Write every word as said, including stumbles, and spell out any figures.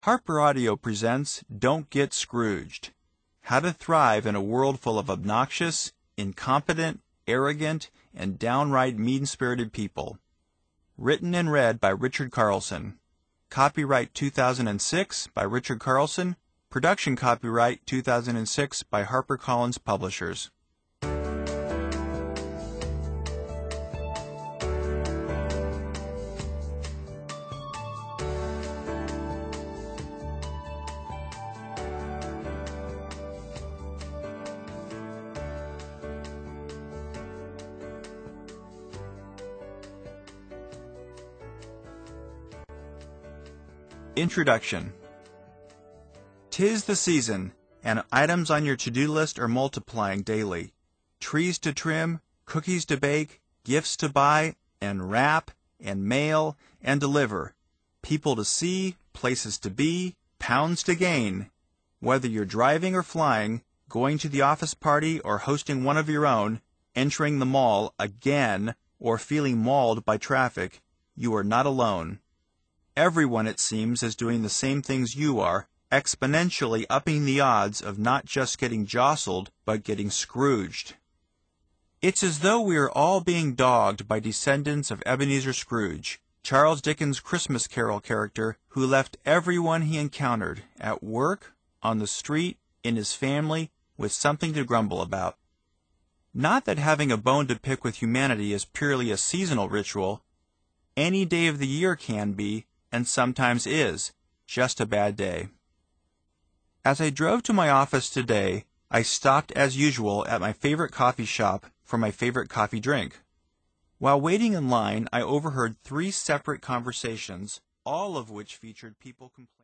Harper Audio presents Don't Get Scrooged. How to thrive in a world full of obnoxious, incompetent, arrogant, and downright mean-spirited people. Written and read by Richard Carlson. Copyright two thousand six by Richard Carlson. Production copyright two thousand six by HarperCollins Publishers. Introduction. 'Tis the season, and items on your to-do list are multiplying daily. Trees to trim, cookies to bake, gifts to buy, and wrap, and mail, and deliver. People to see, places to be, pounds to gain. Whether you're driving or flying, going to the office party or hosting one of your own, entering the mall again, or feeling mauled by traffic, you are not alone. Everyone, it seems, is doing the same things you are, exponentially upping the odds of not just getting jostled, but getting Scrooged. It's as though we are all being dogged by descendants of Ebenezer Scrooge, Charles Dickens' Christmas Carol character who left everyone he encountered, at work, on the street, in his family, with something to grumble about. Not that having a bone to pick with humanity is purely a seasonal ritual. Any day of the year can be, and sometimes is, just a bad day. As I drove to my office today, I stopped as usual at my favorite coffee shop for my favorite coffee drink. While waiting in line, I overheard three separate conversations, all of which featured people complaining.